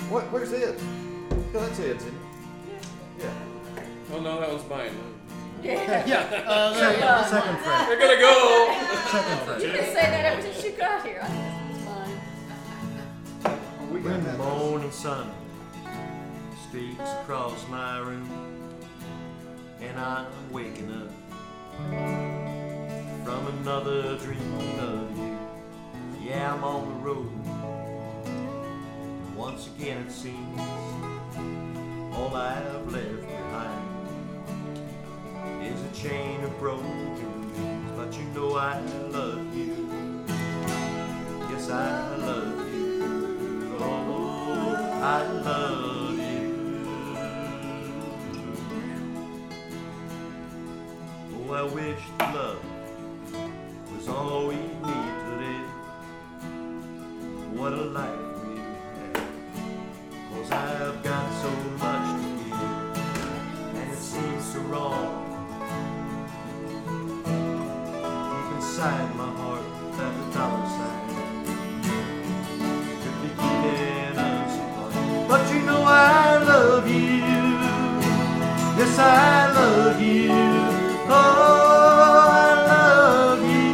Where's Ed? Oh, that's Ed's, isn't it? Yeah. Oh no, that one's mine. Second friend. They're gonna go. Second friend. You can say that ever since you got here. I think this is fine. We got When the that. morning sun streaks across my room, and I'm waking up from another dream of you. Yeah, I'm on the road. Once again it seems all I have left behind is a chain of broken dreams. But you know I love you. Yes, I love you. Oh, I love you. Oh, I wish love was all we need to live. What a life we have. 'Cause I've got so much to give, and it seems so wrong. Deep inside my heart, that the dollar sign could be keeping us apart. But you know I love you. Yes, I love you. Oh, I love you.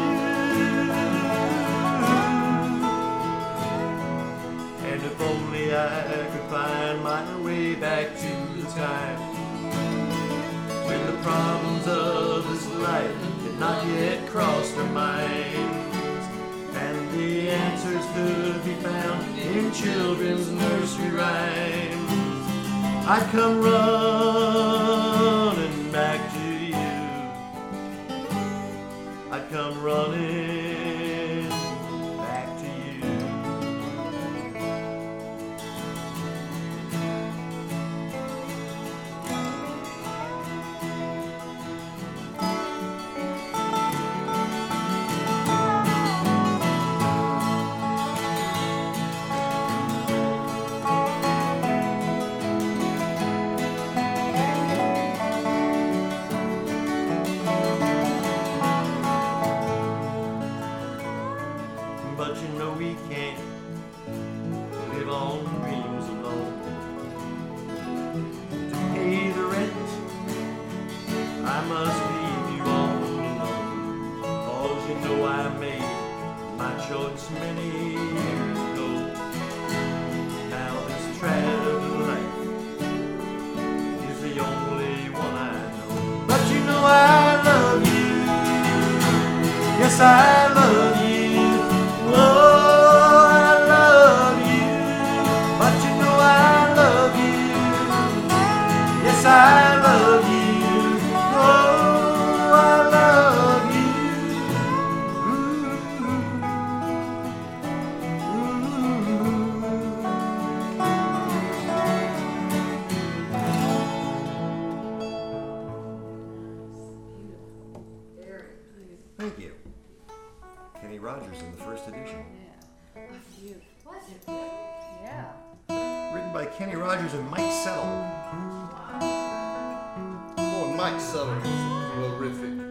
And if only I could find my way back to the time when the problems of this life had not yet crossed our minds, and the answers could be found in children's nursery rhymes, I'd come running back to you. I'd come running back to you. But you know we can't live on dreams alone. To pay the rent, I must leave you all alone. 'Cause you know I made my choice many years ago. Now this tragic life is the only one I know. But you know I love you. Yes, I love you. Oh, I love you. But you know I love you. Yes, I love you. Oh, I love you. Thank you. Kenny Rogers in the first edition. Yeah. Written by Kenny Rogers and Mike Settle. Boy, Mike Sutter was horrific.